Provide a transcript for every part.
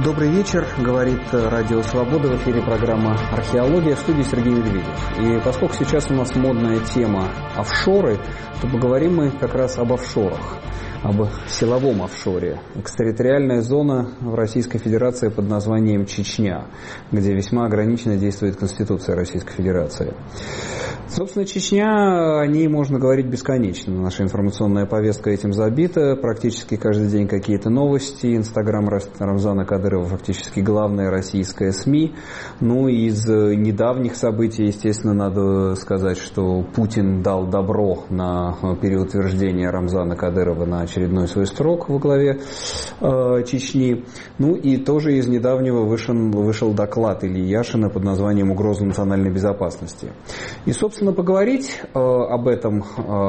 Добрый вечер, говорит Радио Свобода, в эфире программа «Археология», в студии Сергей Медведев. И поскольку сейчас у нас модная тема офшоры, то поговорим мы как раз об офшорах, об силовом офшоре. Экстерриториальная зона в Российской Федерации под названием Чечня, где весьма ограниченно действует Конституция Российской Федерации. Собственно, Чечня, о ней можно говорить бесконечно. Наша информационная повестка этим забита. Практически каждый день какие-то новости. Инстаграм Рамзана Кадырова фактически главная российская СМИ. Ну, из недавних событий, естественно, надо сказать, что Путин дал добро на переутверждение Рамзана Кадырова на очередной свой срок во главе Чечни. Ну, и тоже из недавнего вышел доклад Ильи Яшина под названием «Угроза национальной безопасности». И, собственно, поговорить об этом,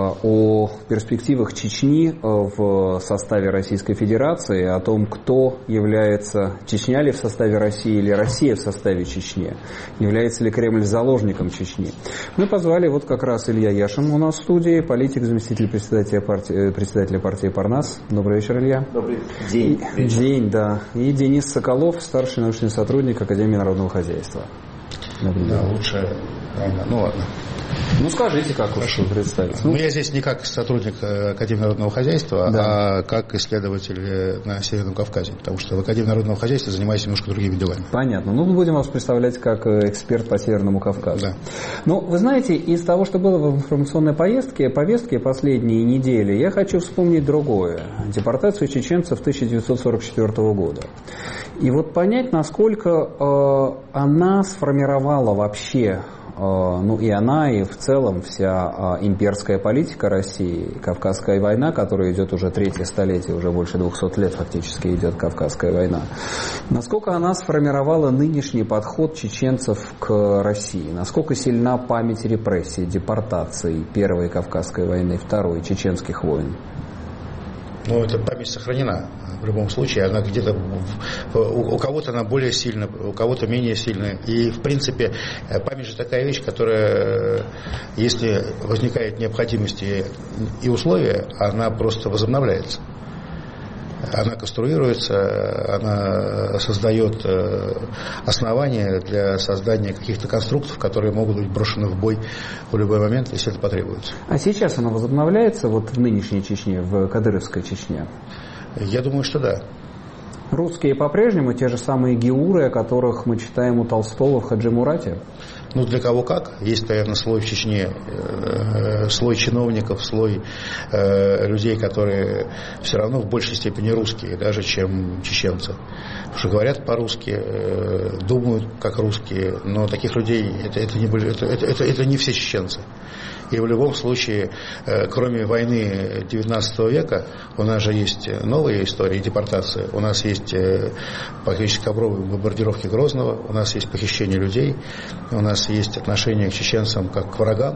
о перспективах Чечни в составе Российской Федерации, о том, кто является, Чечня ли в составе России или Россия в составе Чечни, является ли Кремль заложником Чечни. Мы позвали вот как раз Илья Яшин у нас в студии, политик, заместитель председателя партии Парнас. Добрый вечер, Илья. Добрый день. День, да. И Денис Соколов, старший научный сотрудник Академии народного хозяйства. Да, лучше. Ну ладно. Ну скажите, как уж представить. Ну, я здесь не как сотрудник Академии народного хозяйства, да, а как исследователь на Северном Кавказе, потому что в Академии народного хозяйства занимаюсь немножко другими делами. Понятно. Ну, мы будем вас представлять как эксперт по Северному Кавказу. Да. Ну, вы знаете, из того, что было в информационной повестке последние недели, я хочу вспомнить другое. Депортацию чеченцев 1944 года. И вот понять, насколько она сформировала вообще, ну и она, и в целом вся имперская политика России, Кавказская война, которая идет уже третье столетие, уже больше 200 лет фактически идет Кавказская война. Насколько она сформировала нынешний подход чеченцев к России? Насколько сильна память репрессий, депортаций Первой Кавказской войны, Второй, чеченских войн? Ну, эта память сохранена. В любом случае, она где-то у кого-то она более сильна, у кого-то менее сильна. И, в принципе, память же такая вещь, которая, если возникает необходимость и условия, она просто возобновляется. Она конструируется, она создает основания для создания каких-то конструктов, которые могут быть брошены в бой в любой момент, если это потребуется. А сейчас она возобновляется вот в нынешней Чечне, в Кадыровской Чечне? Я думаю, что да. Русские по-прежнему те же самые геуры, о которых мы читаем у Толстого в Хаджи Мурате? Ну, для кого как. Есть, наверное, слой в Чечне, слой чиновников, слой людей, которые все равно в большей степени русские, даже чем чеченцы. Потому что говорят по-русски, думают как русские, но таких людей это не все чеченцы. И в любом случае, кроме войны XIX века, у нас же есть новые истории депортации. У нас есть практически ковровые бомбардировки Грозного, у нас есть похищение людей, у нас есть отношение к чеченцам как к врагам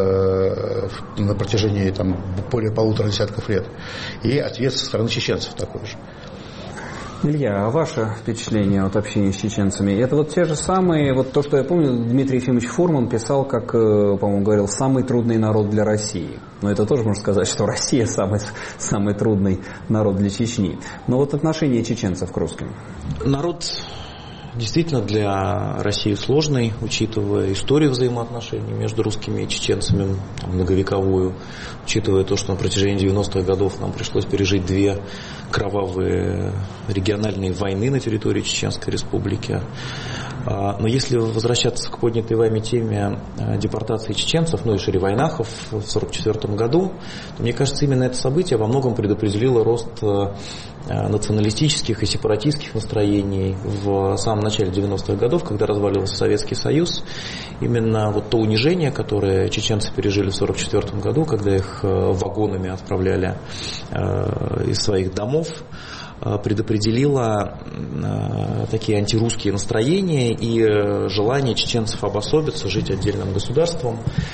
на протяжении более 1,5 десятков лет. И ответ со стороны чеченцев такой же. Илья, а ваше впечатление от общения с чеченцами? Это вот те же самые, вот то, что я помню, Дмитрий Ефимович Фурман писал, как, по-моему, говорил, самый трудный народ для России. Но это тоже можно сказать, что Россия самый трудный народ для Чечни. Но вот отношение чеченцев к русским. Народ действительно для России сложный, учитывая историю взаимоотношений между русскими и чеченцами, многовековую, учитывая то, что на протяжении 90-х годов нам пришлось пережить 2 кровавые региональные войны на территории Чеченской Республики. Но если возвращаться к поднятой вами теме депортации чеченцев, ну и шире войнахов в 1944 году, то мне кажется, именно это событие во многом предопределило рост националистических и сепаратистских настроений в самом начале 90-х годов, когда разваливался Советский Союз. Именно вот то унижение, которое чеченцы пережили в 1944 году, когда их вагонами отправляли из своих домов, предопределило такие антирусские настроения и желание чеченцев обособиться, жить отдельным государством.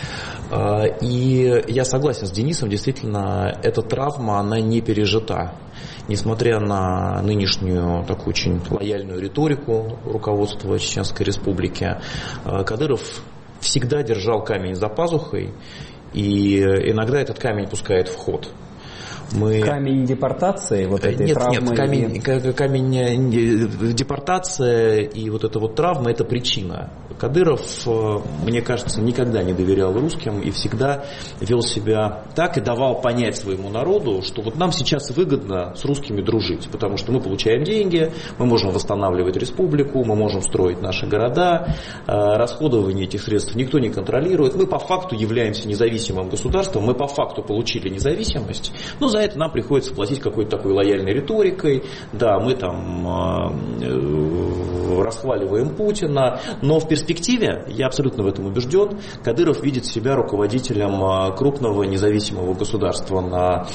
И я согласен с Денисом, действительно, эта травма, она не пережита. Несмотря на нынешнюю такую очень лояльную риторику руководства Чеченской Республики, Кадыров всегда держал камень за пазухой, и иногда этот камень пускает в ход. Камень депортации, вот этой травмы? Нет, камень депортация и вот эта вот травма – это причина. Кадыров, мне кажется, никогда не доверял русским и всегда вел себя так и давал понять своему народу, что вот нам сейчас выгодно с русскими дружить, потому что мы получаем деньги, мы можем восстанавливать республику, мы можем строить наши города, расходование этих средств никто не контролирует, мы по факту являемся независимым государством, мы по факту получили независимость, но за это нам приходится платить какой-то такой лояльной риторикой, да, мы там расхваливаем Путина, но в перспективе, я абсолютно в этом убежден, Кадыров видит себя руководителем крупного независимого государства на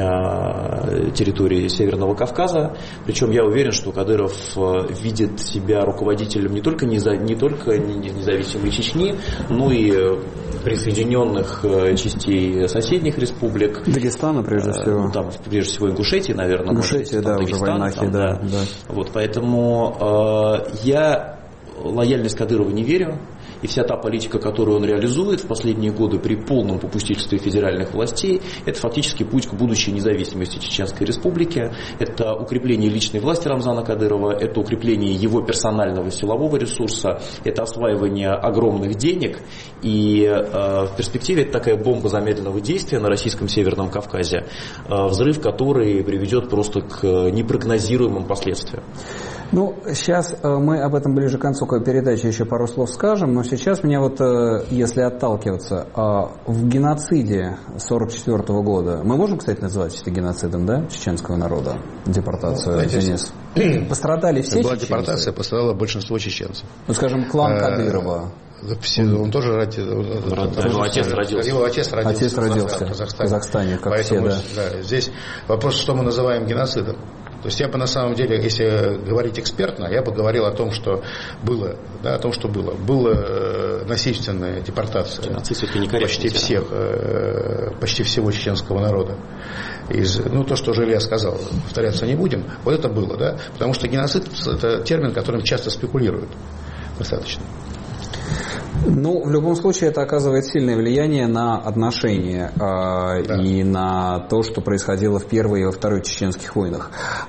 территории Северного Кавказа, причем я уверен, что Кадыров видит себя руководителем не только независимой Чечни, но и присоединенных частей соседних республик. Дагестана, прежде всего. Там, прежде всего, Ингушетии, наверное. Ингушетия, да, уже войнахи, да. Вот, поэтому я лояльность Кадырова не верю. И вся та политика, которую он реализует в последние годы при полном попустительстве федеральных властей, это фактически путь к будущей независимости Чеченской Республики. Это укрепление личной власти Рамзана Кадырова, это укрепление его персонального силового ресурса, это осваивание огромных денег. И в перспективе это такая бомба замедленного действия на российском Северном Кавказе, взрыв который приведет просто к непрогнозируемым последствиям. Ну, сейчас мы об этом ближе к концу передачи еще пару слов скажем, но сейчас меня вот, если отталкиваться, в геноциде 1944 года, мы можем, кстати, называть это геноцидом, да, чеченского народа, депортацию, Денис? Пострадали все была чеченцы? Депортация, пострадало большинство чеченцев. Ну, скажем, клан Кадырова. Он тоже его отец родился. Его отец родился в Казахстане, как поэтому, все, да. Здесь вопрос, что мы называем геноцидом. То есть я бы на самом деле, если говорить экспертно, я бы говорил о том, что было, да, о том, что было. Была насильственная депортация почти всего чеченского народа. То, что уже Илья сказал, повторяться не будем, вот это было, да, потому что геноцид – это термин, которым часто спекулируют достаточно. Ну, в любом случае, это оказывает сильное влияние на отношения и на то, что происходило в Первой и во Второй чеченских войнах.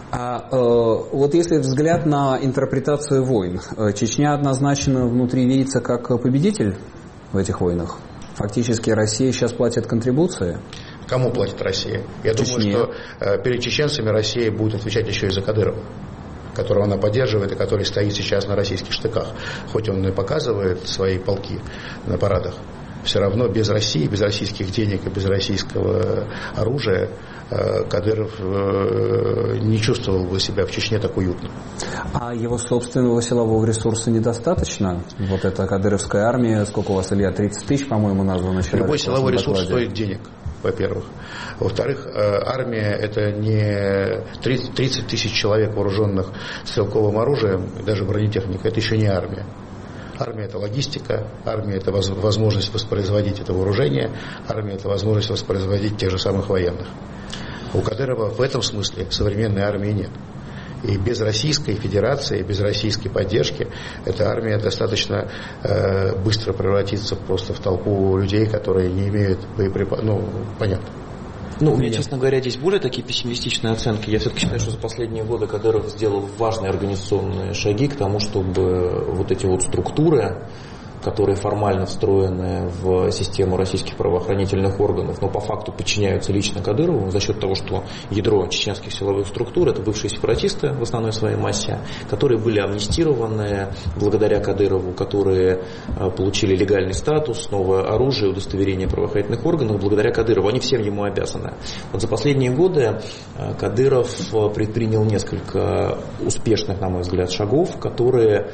Вот если взгляд на интерпретацию войн, Чечня однозначно внутри видится как победитель в этих войнах. Фактически Россия сейчас платит контрибуции. Кому платит Россия? Я думаю, что перед чеченцами Россия будет отвечать еще и за Кадырова, которого она поддерживает и который стоит сейчас на российских штыках. Хоть он и показывает свои полки на парадах, все равно без России, без российских денег и без российского оружия Кадыров не чувствовал бы себя в Чечне так уютно. А его собственного силового ресурса недостаточно? Вот эта кадыровская армия, сколько у вас, Илья, 30 тысяч, по-моему, названо? Любой силовой ресурс стоит денег, во-первых. Во-вторых, армия – это не 30 тысяч человек, вооруженных стрелковым оружием, даже бронетехника, это еще не армия. Армия – это логистика, армия – это возможность воспроизводить это вооружение, армия – это возможность воспроизводить тех же самых военных. У Кадырова в этом смысле современной армии нет. И без Российской Федерации, без российской поддержки эта армия достаточно быстро превратится просто в толпу людей, которые не имеют боеприпасов. Понятно. У меня, честно говоря, здесь более такие пессимистичные оценки. Я все-таки считаю, что за последние годы Кадыров сделал важные организационные шаги к тому, чтобы вот эти вот структуры, которые формально встроены в систему российских правоохранительных органов, но по факту подчиняются лично Кадырову за счет того, что ядро чеченских силовых структур – это бывшие сепаратисты в основной своей массе, которые были амнистированы благодаря Кадырову, которые получили легальный статус, новое оружие, удостоверение правоохранительных органов благодаря Кадырову. Они всем ему обязаны. Вот за последние годы Кадыров предпринял несколько успешных, на мой взгляд, шагов, которые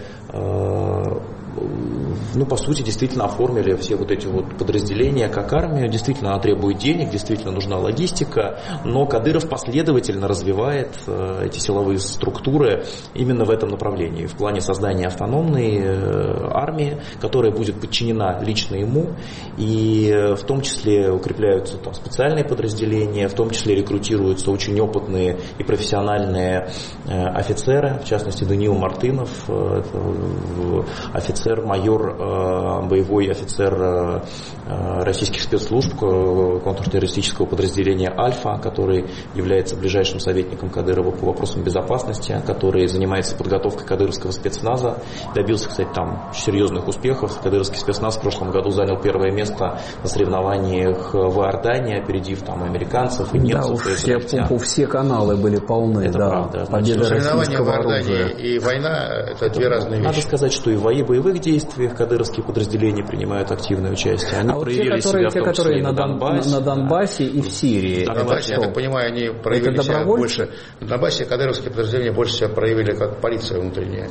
по сути, действительно оформили все вот эти вот подразделения как армию. Действительно, она требует денег, действительно нужна логистика, но Кадыров последовательно развивает эти силовые структуры именно в этом направлении, в плане создания автономной армии, которая будет подчинена лично ему, и в том числе укрепляются там специальные подразделения, в том числе рекрутируются очень опытные и профессиональные офицеры, в частности Даниил Мартынов, офицер офицер, майор, боевой офицер российских спецслужб контртеррористического подразделения «Альфа», который является ближайшим советником Кадырова по вопросам безопасности, который занимается подготовкой кадыровского спецназа. Добился, кстати, там серьезных успехов. Кадыровский спецназ в прошлом году занял первое место на соревнованиях в Иордании, опередив там американцев и немцев. Да, все каналы были полны. Это да, правда. Победа соревнования в Иордании оружия. и война – это две разные вещи. Надо сказать, что и в боевых действиях кадыровские подразделения принимают активное участие. Они проявили себя в том числе и на Донбассе. На Донбассе и в Сирии. На Донбассе, я так понимаю, они проявили себя больше. На Донбассе кадыровские подразделения больше себя проявили как полиция внутренняя.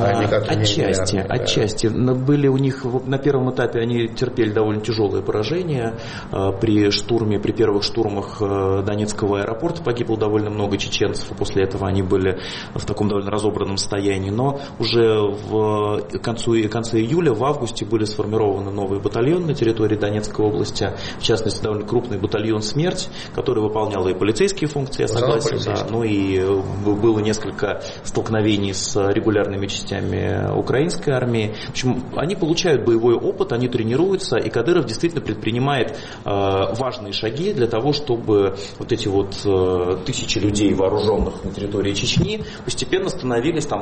Отчасти. Были у них на первом этапе они терпели довольно тяжелые поражения. При первых штурмах Донецкого аэропорта погибло довольно много чеченцев, и после этого они были в таком довольно разобранном состоянии. Но уже в конце июля, в августе были сформированы новые батальоны на территории Донецкой области, в частности, довольно крупный батальон «Смерть», который выполнял и полицейские функции, я согласен, да, ну и было несколько столкновений с регулярными частями украинской армии. В общем, они получают боевой опыт, они тренируются, и Кадыров действительно предпринимает важные шаги для того, чтобы вот эти вот тысячи людей, вооруженных на территории Чечни, постепенно становились там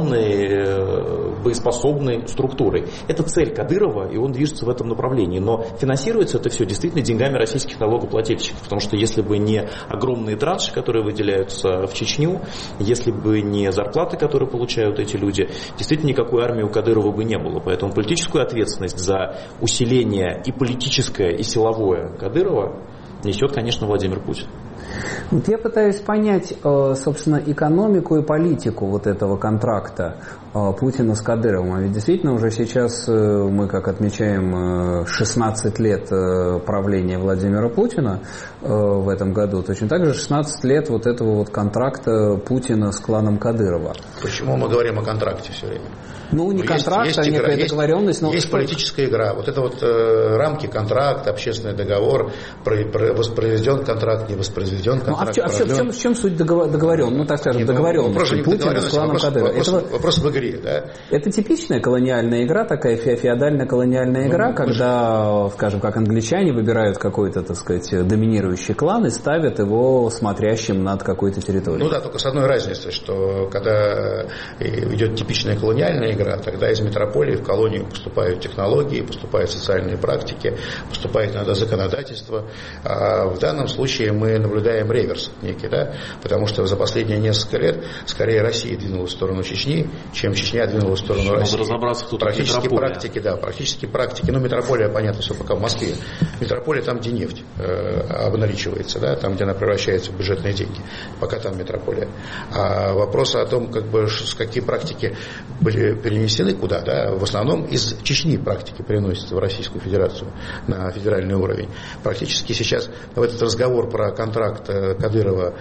автономной, боеспособной структурой. Это цель Кадырова, и он движется в этом направлении. Но финансируется это все действительно деньгами российских налогоплательщиков, потому что если бы не огромные транши, которые выделяются в Чечню, если бы не зарплаты, которые получают эти люди, действительно никакой армии у Кадырова бы не было. Поэтому политическую ответственность за усиление и политическое, и силовое Кадырова несет, конечно, Владимир Путин. Вот я пытаюсь понять, собственно, экономику и политику вот этого контракта Путина с Кадыровым. А ведь действительно уже сейчас мы, как отмечаем, 16 лет правления Владимира Путина в этом году. Точно так же 16 лет вот этого вот контракта Путина с кланом Кадырова. Почему мы говорим о контракте все время? Ну, не контракт, а некая договоренность. Есть политическая игра. Вот это вот рамки, контракт, общественный договор, воспроизведен контракт, не воспроизведен контракт. В чем суть договоренности? Ну, так скажем, договоренности Путина с кланом Кадырова. Вопрос в игре, да? Это типичная колониальная игра, такая феодально-колониальная игра, когда, скажем, как англичане выбирают какой-то, так сказать, доминирующий клан и ставят его смотрящим над какой-то территорией. Ну да, только с одной разницей, что когда идет типичная колониальная игра, тогда из метрополии в колонию поступают технологии, поступают социальные практики, поступает иногда законодательство. А в данном случае мы наблюдаем реверс некий, да, потому что за последние несколько лет скорее Россия двинулась в сторону Чечни, чем Чечня двинулась в сторону России. Надо разобраться, кто практически практики, ну метрополия, понятно, все пока в Москве. Метрополия там, где нефть обналичивается, да, там, где она превращается в бюджетные деньги. Пока там метрополия. А вопрос о том, как бы, какие практики были перенесены куда, да, в основном из Чечни практики переносятся в Российскую Федерацию на федеральный уровень. Практически сейчас в этот разговор про контракт Кадырова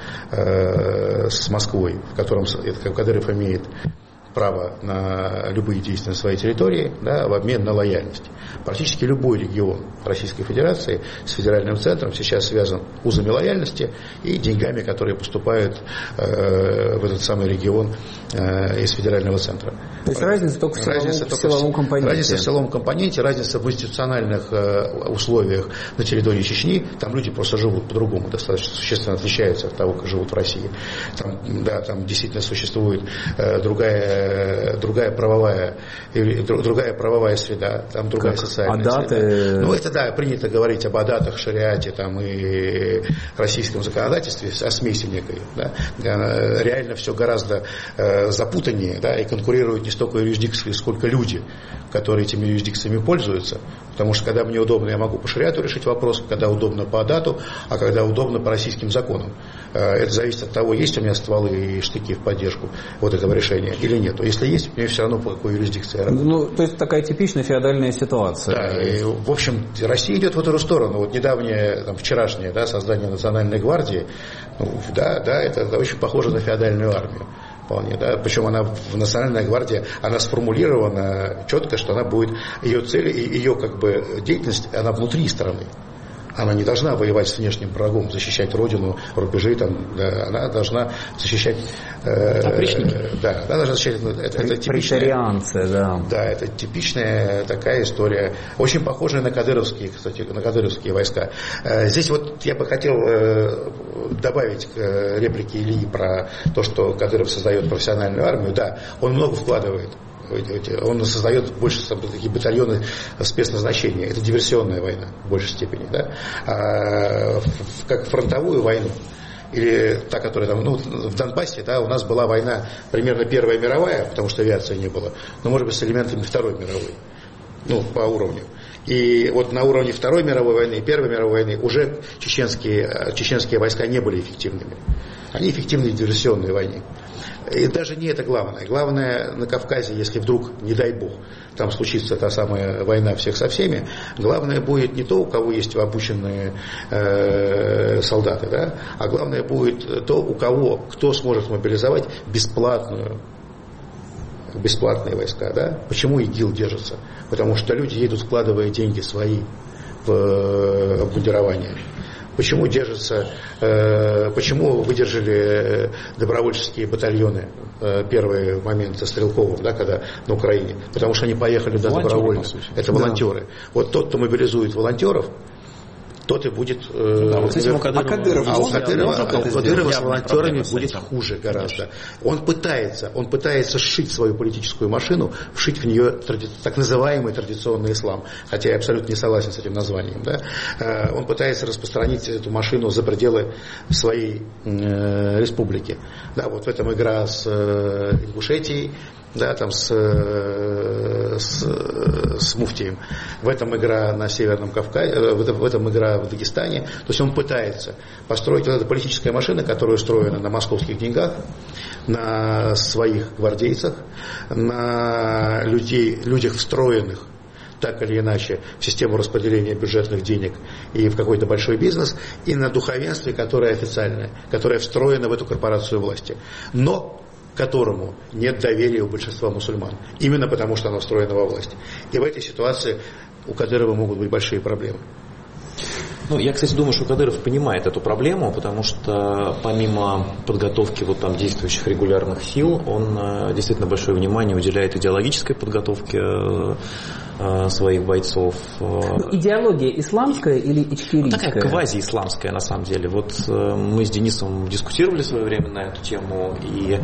с Москвой, в котором Кадыров имеет право на любые действия на своей территории, да, в обмен на лояльность. Практически любой регион Российской Федерации с федеральным центром сейчас связан узами лояльности и деньгами, которые поступают в этот самый регион из федерального центра. То есть разница только в силовом компоненте. Разница в силовом компоненте, разница в институциональных условиях на территории Чечни. Там люди просто живут по-другому, достаточно существенно отличаются от того, как живут в России. Там, да, там действительно существует другая правовая среда, там другая социальная среда. Ну, это да, принято говорить об адатах, шариате там, и российском законодательстве, о смеси некой. Да. Реально все гораздо запутаннее, да, и конкурируют не столько юрисдикции, сколько люди, которые этими юрисдикциями пользуются. Потому что когда мне удобно, я могу по шариату решить вопрос, когда удобно по адату, а когда удобно по российским законам. Это зависит от того, есть у меня стволы и штыки в поддержку вот этого решения или нет. Если есть, мне все равно по какой юрисдикции я работаю. Ну, то есть такая типичная феодальная ситуация. Да, и, в общем, Россия идет в эту сторону. Вот недавнее, там, вчерашнее, да, создание Национальной гвардии, ну, да, это очень похоже на феодальную армию. Вполне, да. Причем она в Национальной гвардии, она сформулирована четко, что она будет, ее цель и ее как бы деятельность, она внутри страны. Она не должна воевать с внешним врагом, защищать родину, рубежи, там, да, она должна защищать... Опричники? Да, она должна защищать... Это пролетарианцы, да. Да, это типичная такая история, очень похожая на кадыровские, кстати, на кадыровские войска. Здесь вот я бы хотел добавить к реплике Ильи про то, что Кадыров создает профессиональную армию. Да, он много вкладывает. Он создает больше такие батальоны спецназначения. Это диверсионная война в большей степени. Да? Как фронтовую войну, или та, которая там, в Донбассе, да, у нас была война примерно Первая мировая, потому что авиации не было, но, может быть, с элементами Второй мировой, по уровню. И вот на уровне Второй мировой войны и Первой мировой войны уже чеченские войска не были эффективными. Они эффективны в диверсионной войне. И даже не это главное. Главное на Кавказе, если вдруг, не дай бог, там случится та самая война всех со всеми, главное будет не то, у кого есть обученные солдаты, да, а главное будет то, кто сможет мобилизовать бесплатные войска. Да? Почему ИГИЛ держится? Потому что люди едут, вкладывая деньги свои в обмундирование. Почему выдержали добровольческие батальоны первые моменты Стрелковым, да, когда на Украине? Потому что они поехали туда добровольно. Это волонтеры. Да. Вот тот, кто мобилизует волонтеров, тот и будет... вот этим у Кадырова с волонтерами будет хуже гораздо. Он пытается сшить свою политическую машину, вшить в нее так называемый традиционный ислам, хотя я абсолютно не согласен с этим названием. Да? Он пытается распространить эту машину за пределы своей республики. Да, вот в этом игра с Ингушетией, да, там с муфтием. В этом игра на Северном Кавказе, в этом игра в Дагестане. То есть он пытается построить вот эту политическую машину, которая устроена на московских деньгах, на своих гвардейцах, на людях встроенных так или иначе в систему распределения бюджетных денег и в какой-то большой бизнес, и на духовенстве, которое официальное, которое встроено в эту корпорацию власти. Но которому нет доверия у большинства мусульман. Именно потому, что оно встроено во власть. И в этой ситуации у Кадырова могут быть большие проблемы. Я, кстати, думаю, что Кадыров понимает эту проблему, потому что помимо подготовки действующих регулярных сил, он действительно большое внимание уделяет идеологической подготовке своих бойцов. Идеология исламская или ичкерийская? Такая квази-исламская, на самом деле. Вот мы с Денисом дискутировали в свое время на эту тему, и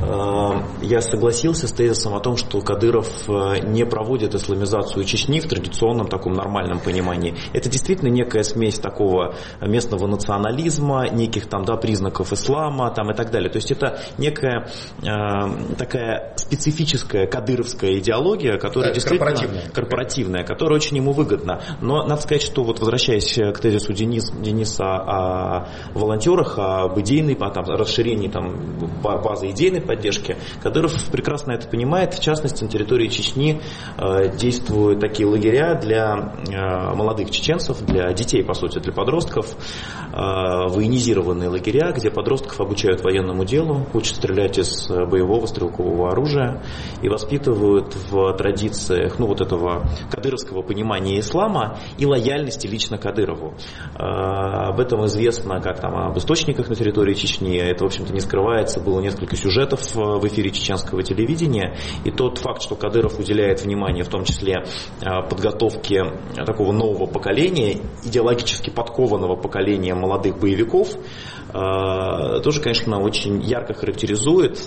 я согласился с тезисом о том, что Кадыров не проводит исламизацию Чечни в традиционном таком нормальном понимании. Это действительно некая смесь такого местного национализма, неких признаков ислама и так далее. То есть это некая такая специфическая кадыровская идеология, которая действительно корпоративная, которая очень ему выгодна. Но надо сказать, что возвращаясь к тезису Дениса о волонтерах, об идейной, о расширении базы идейной поддержки, Кадыров прекрасно это понимает. В частности, на территории Чечни действуют такие лагеря для молодых чеченцев, для детей, по сути, для подростков, военизированные лагеря, где подростков обучают военному делу, учат стрелять из боевого стрелкового оружия и воспитывают в традициях этого кадыровского понимания ислама и лояльности лично Кадырову. Об этом известно как об источниках на территории Чечни. Это, в общем-то, не скрывается. Было несколько сюжетов в эфире чеченского телевидения. И тот факт, что Кадыров уделяет внимание, в том числе подготовке такого нового поколения, идеологически подкованного поколения молодых боевиков, тоже, конечно, очень ярко характеризует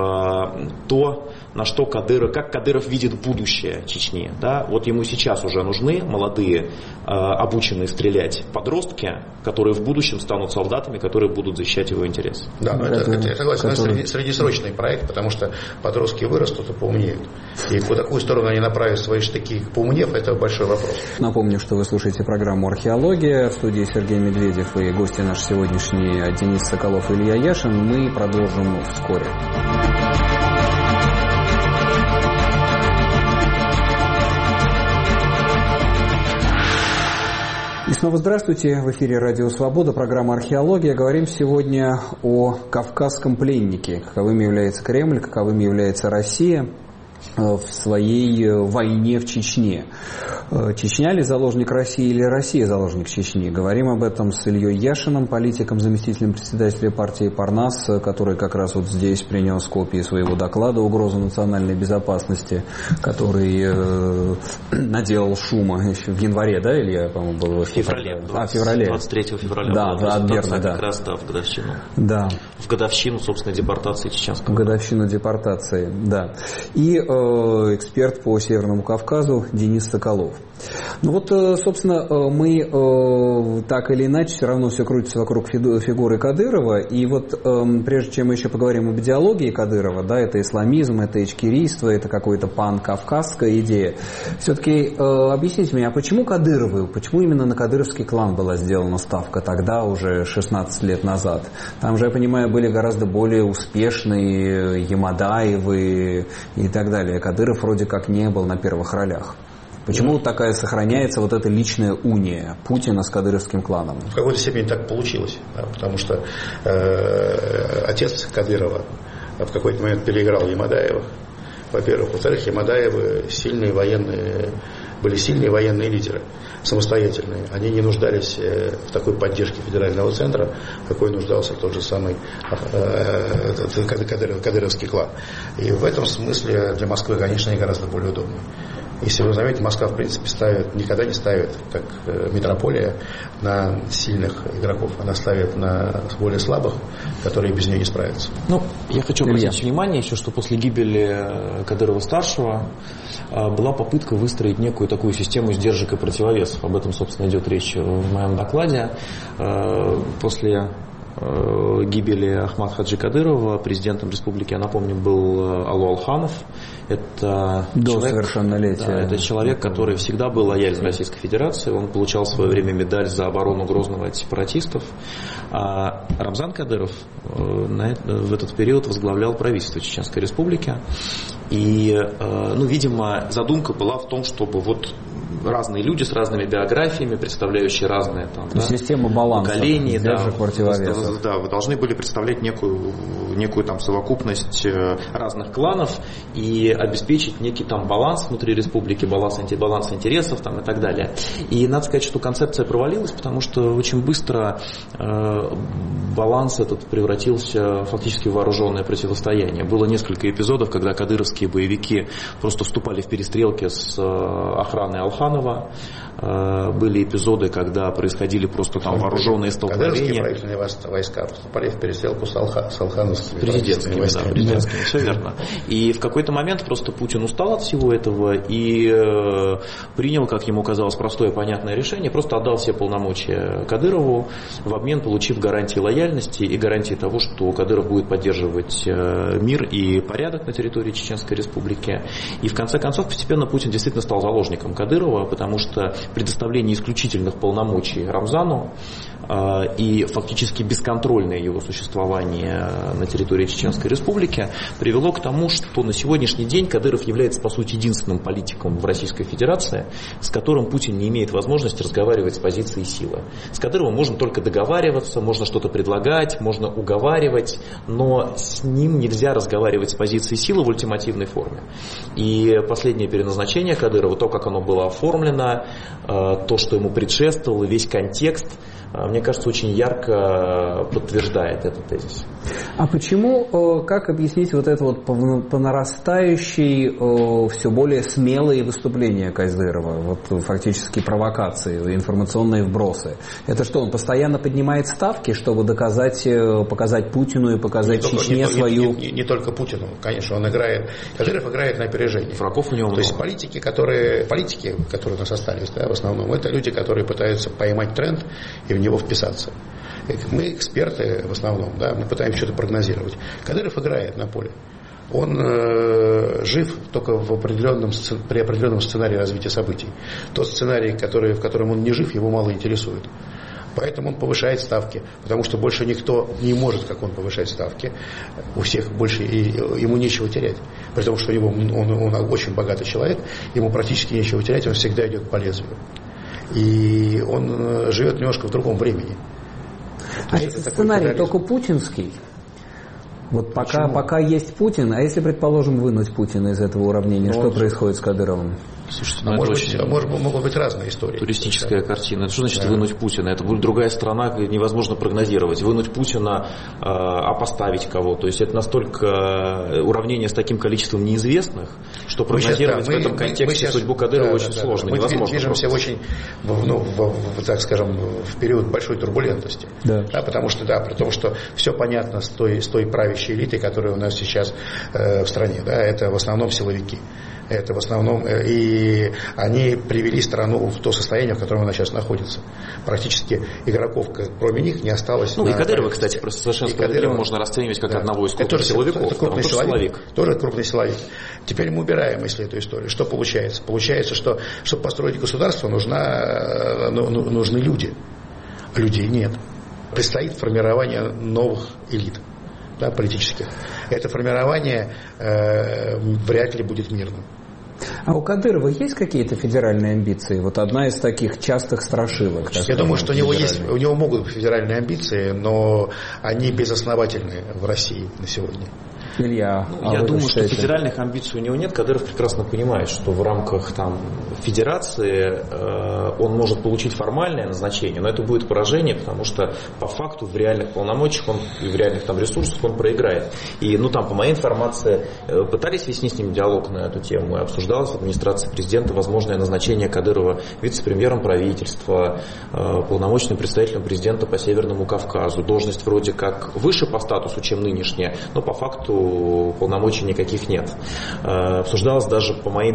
то, как Кадыров видит будущее Чечни. Да? Вот ему сейчас уже нужны молодые, обученные стрелять подростки, которые в будущем станут солдатами, которые будут защищать его интересы. Да, но я согласен, это среднесрочный проект, потому что подростки вырастут и поумнеют. И в какую сторону они направят свои штыки, поумнев, это большой вопрос. Напомню, что вы слушаете программу «Археология». В студии Сергей Медведев и гости наши сегодняшние Денис Соколов и Илья Яшин. Мы продолжим вскоре. И снова здравствуйте. В эфире Радио Свобода, программа «Археология». Говорим сегодня о кавказском пленнике. Каковым является Кремль, каковым является Россия. в своей войне в Чечне. Чечня ли заложник России или Россия заложник Чечни? Говорим об этом с Ильей Яшиным, политиком, заместителем председателя партии «Парнас», который как раз вот здесь принес копии своего доклада «Угроза национальной безопасности», который наделал шума еще в январе, да, Илья, по-моему, был? В феврале. Феврале. 23 февраля. Да, верно, да. Как раз, да, в годовщину. Да. В годовщину, собственно, депортации чеченского. В годовщину депортации, да. И эксперт по Северному Кавказу Денис Соколов. Ну вот, собственно, мы так или иначе все равно все крутится вокруг фигуры Кадырова. И вот прежде чем мы еще поговорим об идеологии Кадырова, да, это исламизм, это ичкерийство, это какая-то пан-кавказская идея. Все-таки объясните мне, а почему Кадыровы, почему именно на кадыровский клан была сделана ставка тогда, уже 16 лет назад? Там же, я понимаю, были гораздо более успешные Ямадаевы и так далее. Кадыров вроде как не был на первых ролях. Почему такая сохраняется вот эта личная уния Путина с кадыровским кланом? В какой-то степени так получилось, да, потому что отец Кадырова в какой-то момент переиграл Ямадаева. Во-первых. Во-вторых, Ямадаевы были сильные военные лидеры, самостоятельные. Они не нуждались в такой поддержке федерального центра, в какой нуждался тот же самый кадыровский клан. И в этом смысле для Москвы, конечно, они гораздо более удобны. Если вы заметите, Москва, в принципе, никогда не ставит, как метрополия, на сильных игроков. Она ставит на более слабых, которые без нее не справятся. Ну, я хочу обратить внимание еще, что после гибели Кадырова-старшего была попытка выстроить некую такую систему сдержек и противовесов. Об этом, собственно, идет речь в моем докладе. После гибели Ахмад Хаджи Кадырова президентом республики, я напомню, был Алу Алханов. Это до совершеннолетия. Да, это человек, который всегда был лояльен Российской Федерации. Он получал в свое время медаль за оборону Грозного от сепаратистов. А Рамзан Кадыров в этот период возглавлял правительство Чеченской Республики. И, видимо, задумка была в том, чтобы вот разные люди с разными биографиями, представляющие разные там, систему баланса, поколения, противовесов. Да, вы должны были представлять некую там совокупность разных кланов и обеспечить некий там баланс внутри республики, баланс интересов там, и так далее. И надо сказать, что концепция провалилась, потому что очень быстро баланс этот превратился фактически в вооруженное противостояние. Было несколько эпизодов, когда кадыровские боевики просто вступали в перестрелки с охраной Алханова. Были эпизоды, когда происходили просто там вооруженные столкновения. Кадыровские правительственные войска вступали в перестрелку с алхановскими президентскими. Все верно. И в какой-то момент просто Путин устал от всего этого и принял, как ему казалось, простое понятное решение, просто отдал все полномочия Кадырову, в обмен получив гарантии лояльности и гарантии того, что Кадыров будет поддерживать мир и порядок на территории Чеченской Республики. И в конце концов постепенно Путин действительно стал заложником Кадырова, потому что предоставление исключительных полномочий Рамзану и фактически бесконтрольное его существование на территории Чеченской Республики привело к тому, что на сегодняшний день Кадыров является, по сути, единственным политиком в Российской Федерации, с которым Путин не имеет возможности разговаривать с позиции силы. С Кадыровым можно только договариваться, можно что-то предлагать, можно уговаривать, но с ним нельзя разговаривать с позиции силы в ультимативной форме. И последнее переназначение Кадырова, то, как оно было оформлено, то, что ему предшествовало, весь контекст, мне кажется, очень ярко подтверждает этот тезис. А почему, как объяснить вот это вот по нарастающей все более смелые выступления Кадырова, вот фактически провокации, информационные вбросы? Это что, он постоянно поднимает ставки, чтобы показать Путину и показать Чечне свою... Не только Путину, конечно, Кадыров играет на опережение. Врагов у него много. То есть политики, которые у нас остались, да, в основном, это люди, которые пытаются поймать тренд и в него вписаться. Мы эксперты в основном, да, мы пытаемся что-то прогнозировать. Кадыров играет на поле. Он жив только при определенном сценарии развития событий. Тот сценарий, в котором он не жив, его мало интересует. Поэтому он повышает ставки, потому что больше никто не может, как он, повышать ставки. У всех больше, и ему нечего терять. При том, что он очень богатый человек, ему практически нечего терять, он всегда идет по лезвию. И он живет немножко в другом времени. А если сценарий только путинский, Вот пока есть Путин, а если, предположим, вынуть Путина из этого уравнения, что происходит с Кадыровым? Слушайте, могут быть разные истории. Туристическая картина. Что значит вынуть Путина? Это будет другая страна, невозможно прогнозировать. Вынуть Путина, а поставить кого? То есть это настолько уравнение с таким количеством неизвестных, что прогнозировать в этом контексте судьбу Кадырова очень сложно. Мы невозможно. Движемся очень, так скажем, в период большой турбулентности. Потому что все понятно с той правящей элитой, которая у нас сейчас в стране. Это в основном силовики. Это в основном, и они привели страну в то состояние, в котором она сейчас находится. Практически игроков, кроме них, не осталось. И Кадырова, кстати, просто совершенно справедливо можно расценивать как одного из крупных силовиков. Это крупный силовик. Тоже крупный силовик. Теперь мы убираем, если эту историю. Что получается? Получается, что чтобы построить государство, нужны люди. Людей нет. Предстоит формирование новых элит. Политических. Это формирование вряд ли будет мирным. А у Кадырова есть какие-то федеральные амбиции? Вот одна из таких частых страшилок. Я думаю, что у него могут быть федеральные амбиции, но они безосновательны в России на сегодня. Илья, я думаю, что федеральных амбиций у него нет. Кадыров прекрасно понимает, что в рамках федерации он может получить формальное назначение, но это будет поражение, потому что по факту в реальных полномочиях и в реальных ресурсах он проиграет. И там, по моей информации, пытались вести с ним диалог на эту тему, и обсуждалось в администрации президента возможное назначение Кадырова вице-премьером правительства, полномочным представителем президента по Северному Кавказу. Должность вроде как выше по статусу, чем нынешняя, но по факту полномочий никаких нет. Обсуждалось даже, по моей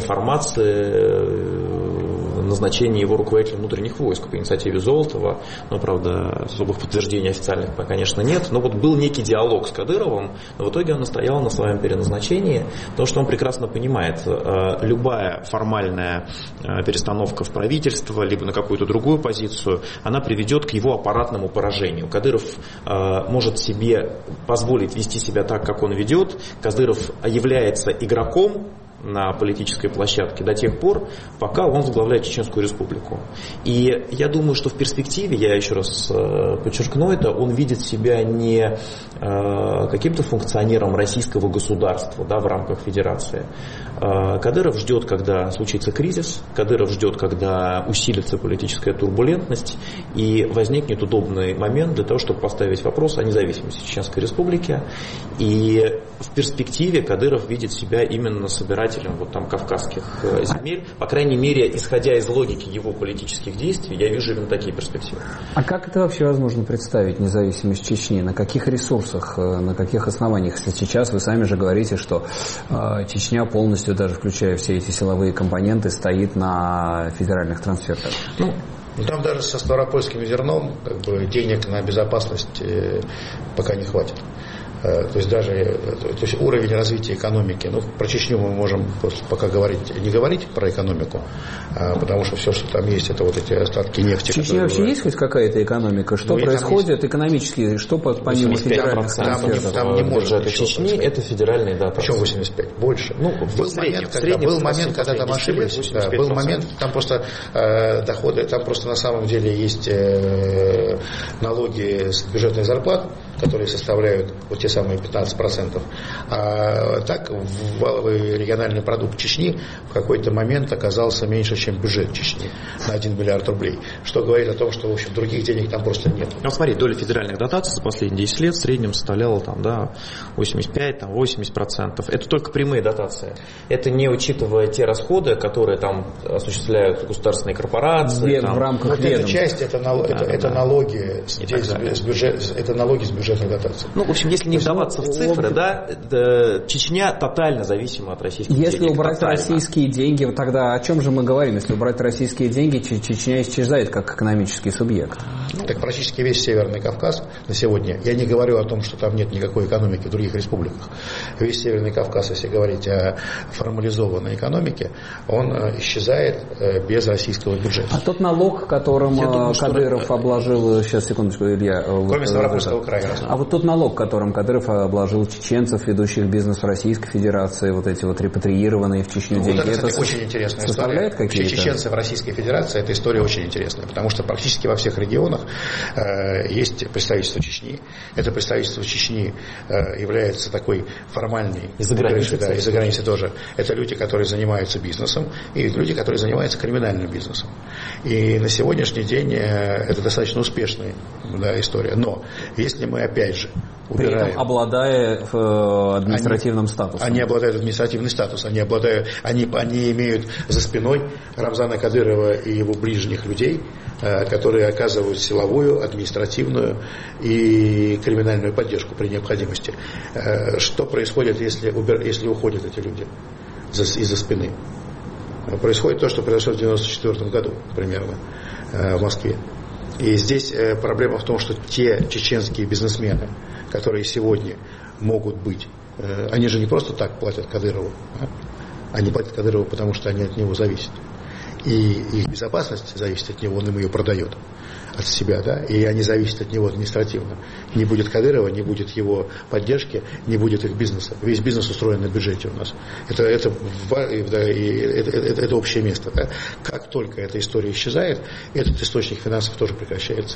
информации, назначение его руководителем внутренних войск по инициативе Золотова, но, правда, особых подтверждений официальных, конечно, нет. Но был некий диалог с Кадыровым, но в итоге он настоял на своем переназначении, потому что он прекрасно понимает, любая формальная перестановка в правительство, либо на какую-то другую позицию, она приведет к его аппаратному поражению. Кадыров может себе позволить вести себя так, как он ведет. Кадыров является игроком на политической площадке до тех пор, пока он возглавляет Чеченскую Республику. И я думаю, что в перспективе, я еще раз подчеркну это, он видит себя не каким-то функционером российского государства в рамках федерации. Кадыров ждет, когда случится кризис, Кадыров ждет, когда усилится политическая турбулентность и возникнет удобный момент для того, чтобы поставить вопрос о независимости Чеченской Республики. И в перспективе Кадыров видит себя именно собирателем кавказских земель. По крайней мере, исходя из логики его политических действий, я вижу именно такие перспективы. А как это вообще возможно представить, независимость Чечни? На каких ресурсах, на каких основаниях? Если сейчас вы сами же говорите, что Чечня полностью, даже включая все эти силовые компоненты, стоит на федеральных трансфертах. Там даже со ставропольским зерном денег на безопасность пока не хватит. То есть уровень развития экономики. Про Чечню мы можем пока не говорить про экономику, потому что все, что там есть, это эти остатки нефти. В Чечне вообще есть хоть какая-то экономика? Что происходит экономически? Что помимо федеральных трансфертов? Там не может быть. Чечни это федеральные дотации. Почему 85? Больше. Был момент, когда там ошиблись. Был момент, там просто доходы, там просто на самом деле есть налоги с бюджетных зарплат, которые составляют те самые 15%. А так валовый региональный продукт Чечни в какой-то момент оказался меньше, чем бюджет Чечни на 1 миллиард рублей. Что говорит о том, что в общем других денег там просто нет. Смотри, доля федеральных дотаций за последние 10 лет в среднем составляла 85-80%. Это только прямые дотации. Это не учитывая те расходы, которые там осуществляют государственные корпорации. В рамках эта часть это налоги с бюджетных дотаций. В общем, если не вдаваться в цифры, Чечня тотально зависима от российских денег. Если убрать российские деньги, тогда о чем же мы говорим? Если убрать российские деньги, Чечня исчезает как экономический субъект. Так практически весь Северный Кавказ на сегодня, я не говорю о том, что там нет никакой экономики в других республиках, весь Северный Кавказ, если говорить о формализованной экономике, он исчезает без российского бюджета. А тот налог, которым Кадыров обложил, сейчас, секундочку, Илья. Кроме Ставропольского края. А вот тот налог, которым Кадыров обложил чеченцев, ведущих бизнес в Российской Федерации, вот эти вот репатриированные в Чечню деньги, это очень интересная история. Вообще чеченцы в Российской Федерации, эта история очень интересная, потому что практически во всех регионах есть представительство Чечни. Это представительство Чечни является такой формальной, из-за границы тоже. Это люди, которые занимаются бизнесом, и люди, которые занимаются криминальным бизнесом. И на сегодняшний день это достаточно успешная история. Но если мы опять же убираем... При этом обладая административным статусом. Они обладают административным статусом. Они имеют за спиной Рамзана Кадырова и его ближних людей, которые оказывают силовую, административную и криминальную поддержку при необходимости. Что происходит, если уходят эти люди из-за спины? Происходит то, что произошло в 1994 году примерно в Москве. И здесь проблема в том, что те чеченские бизнесмены, которые сегодня могут быть, они же не просто так платят Кадырову, они платят Кадырову, потому что они от него зависят. И их безопасность зависит от него, он им ее продает от себя, и они зависят от него административно. Не будет Кадырова, не будет его поддержки, не будет их бизнеса. Весь бизнес устроен на бюджете у нас. Это общее место. Да? Как только эта история исчезает, этот источник финансов тоже прекращается.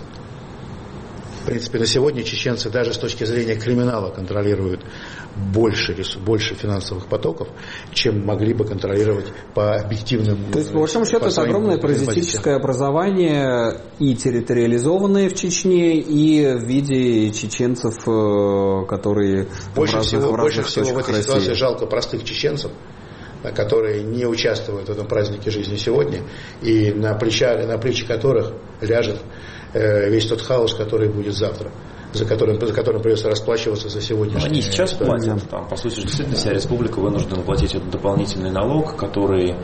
В принципе, на сегодня чеченцы даже с точки зрения криминала контролируют больше финансовых потоков, чем могли бы контролировать по объективным... То есть, по большому счету, это огромное паразитическое образование и территориализованное в Чечне, и в виде чеченцев, которые больше всего в этой ситуации жалко простых чеченцев, которые не участвуют в этом празднике жизни сегодня, и на плечи которых ляжет весь тот хаос, который будет завтра, за которым придется расплачиваться за сегодняшний. Они сейчас платят. По сути, действительно, вся республика вынуждена платить этот дополнительный налог, который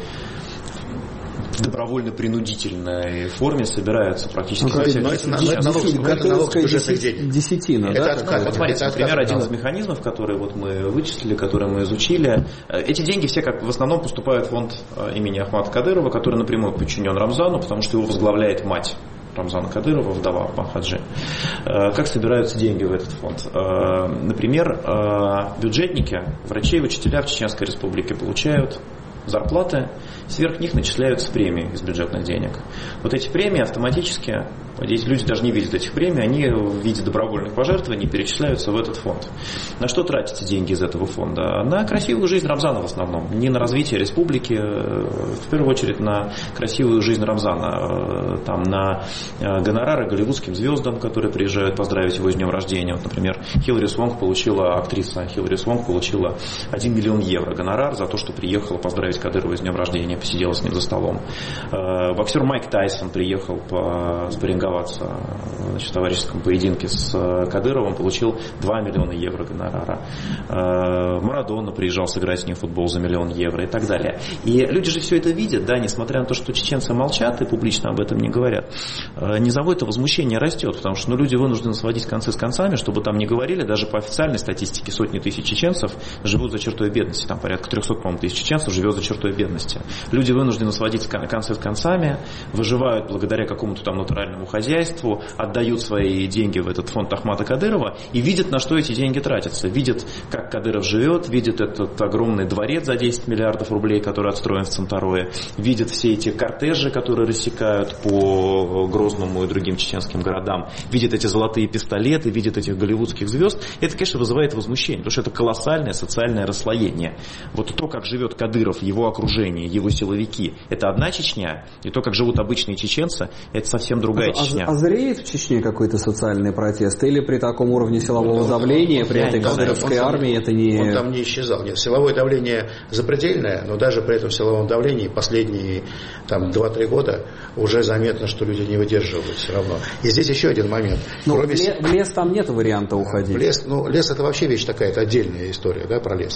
в добровольно-принудительной форме собираются практически... Это налог с бюджетных денег. Десятина, Вот смотрите, например, один из механизмов, который мы вычислили, который мы изучили, эти деньги все в основном поступают в фонд имени Ахмата Кадырова, который напрямую подчинен Рамзану, потому что его возглавляет мать Рамзана Кадырова, вдова Хаджи. Как собираются деньги в этот фонд? Например, бюджетники, врачи и учителя в Чеченской Республике получают зарплаты, сверх них начисляются премии из бюджетных денег. Вот эти премии автоматически, эти люди даже не видят этих премий, они в виде добровольных пожертвований перечисляются в этот фонд. На что тратятся деньги из этого фонда? На красивую жизнь Рамзана в основном. Не на развитие республики, в первую очередь на красивую жизнь Рамзана. Там на гонорары голливудским звездам, которые приезжают поздравить его с днем рождения. Вот, например, актриса Хиллари Свонг получила 1 миллион евро гонорар за то, что приехала поздравить Кадырова с днем рождения, посидела с ним за столом. Боксер Майк Тайсон приехал спарринговаться в товарищеском поединке с Кадыровым, получил 2 миллиона евро гонорара. Марадона приезжал сыграть с ним в футбол за 1 миллион евро и так далее. И люди же все это видят, несмотря на то, что чеченцы молчат и публично об этом не говорят. Низовое это возмущение растет, потому что люди вынуждены сводить концы с концами, чтобы там не говорили, даже по официальной статистике сотни тысяч чеченцев живут за чертой бедности, там порядка 300, по-моему, тысяч чеченцев живет за чертой бедности. Люди вынуждены сводить концы с концами, выживают благодаря какому-то там натуральному хозяйству, отдают свои деньги в этот фонд Ахмата Кадырова и видят, на что эти деньги тратятся. Видят, как Кадыров живет, видят этот огромный дворец за 10 миллиардов рублей, который отстроен в Цанторое, видят все эти кортежи, которые рассекают по Грозному и другим чеченским городам, видят эти золотые пистолеты, видят этих голливудских звезд. Это, конечно, вызывает возмущение, потому что это колоссальное социальное расслоение. Вот то, как живет Кадыров, его окружение, его силовики, это одна Чечня, и то, как живут обычные чеченцы, это совсем другая Чечня. А зреет в Чечне какой-то социальный протест? Или при таком уровне силового давления, при этой кадыровской армии это не... Он там не исчезал. Нет, силовое давление запредельное, но даже при этом силовом давлении последние 2-3 года уже заметно, что люди не выдерживают все равно. И здесь еще один момент. В лес там нет варианта уходить. Лес это вообще вещь такая, это отдельная история, про лес.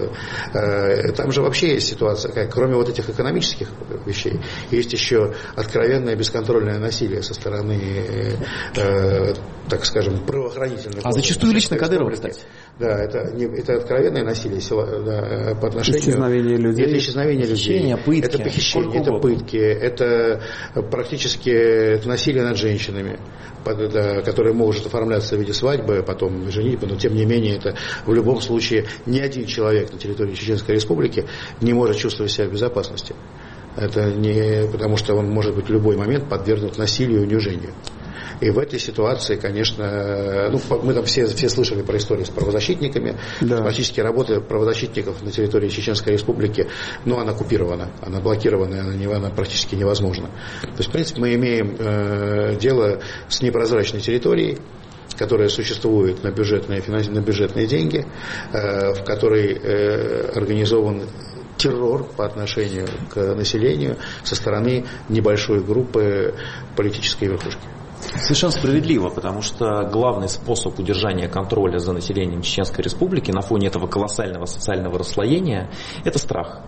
Там же вообще есть ситуация, кроме вот этих экономических вещей, есть еще откровенное бесконтрольное насилие со стороны так скажем, правоохранительных. А зачастую лично Кадырова, кстати. Да, это откровенное насилие по отношению... Исчезновение людей. Это исчезновение людей. Пытки. Это похищение, это пытки, это практически насилие над женщинами, которое может оформляться в виде свадьбы, потом женитьбы, но тем не менее это в любом случае ни один человек на территории Чеченской Республики не может чувствовать себя в безопасности. Это не потому, что он может быть в любой момент подвергнут насилию и унижению. И в этой ситуации, конечно, мы там все слышали про историю с правозащитниками. Да. Практически работа правозащитников на территории Чеченской Республики, она оккупирована, она блокирована, она практически невозможна. То есть, в принципе, мы имеем дело с непрозрачной территорией, которая существует на бюджетные деньги, в которой организован террор по отношению к населению со стороны небольшой группы политической верхушки. Совершенно справедливо, потому что главный способ удержания контроля за населением Чеченской Республики на фоне этого колоссального социального расслоения – это страх.